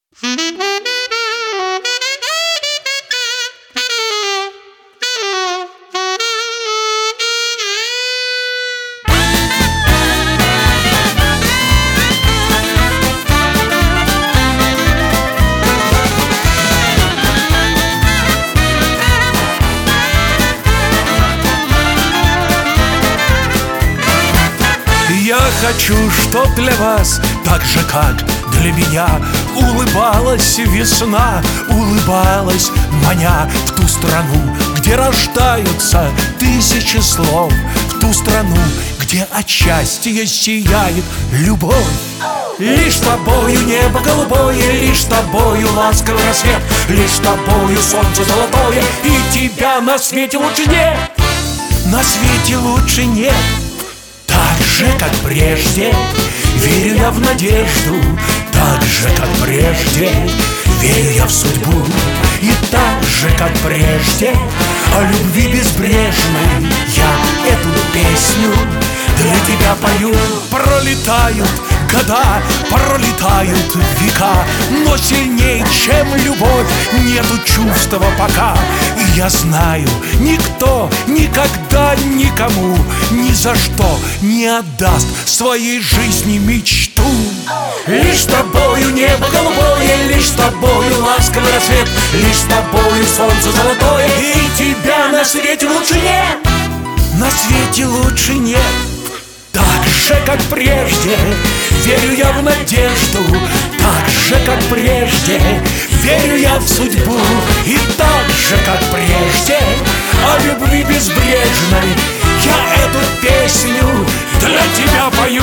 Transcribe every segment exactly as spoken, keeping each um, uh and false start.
Я хочу, чтоб для вас, так же, как для меня, улыбалась весна, улыбалась, маня в ту страну, где рождаются тысячи слов, в ту страну, где от счастья сияет любовь. Лишь с тобою небо голубое, лишь с тобою ласковый рассвет, лишь с тобою солнце золотое, и тебя на свете лучше нет, на свете лучше нет. Так же, как прежде, верю я в надежду, так же, как прежде, верю я в судьбу. И так же, как прежде, о любви безбрежной я эту песню для тебя пою. Пролетают года, пролетают века, но сильнее, чем любовь, нету чувства пока. И я знаю, никто никогда никому ни за что не отдаст своей жизни мечту. Лишь с тобою небо голубое, лишь с тобою ласковый рассвет, лишь с тобою солнце золотое, и тебя на свете лучше нет, на свете лучше нет. Так же, как прежде, верю я в надежду, так же, как прежде, верю я в судьбу. И так же, как прежде, о любви безбрежной я эту песню для тебя пою.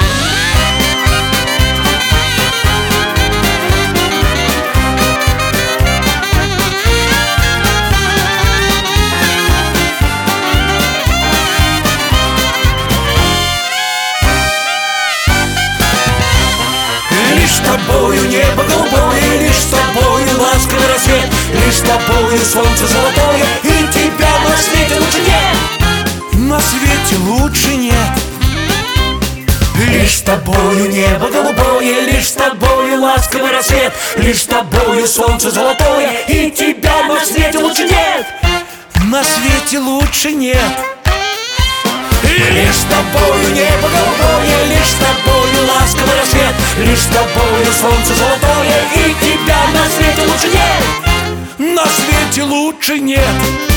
Лишь с тобою небо голубое, лишь с тобою ласковый рассвет, лишь с тобою солнце золотое, и тебя на свете лучше нет, на свете лучше нет. Лишь с тобою небо голубое, лишь с тобою ласковый рассвет, лишь с тобою солнце золотое, и тебя на свете лучше нет, на свете лучше нет. Лишь с тобою небо голубое, лишь с тобою ласковый рассвет, лишь с тобою солнце золотое, и тебя на свете лучше нет, на свете лучше нет.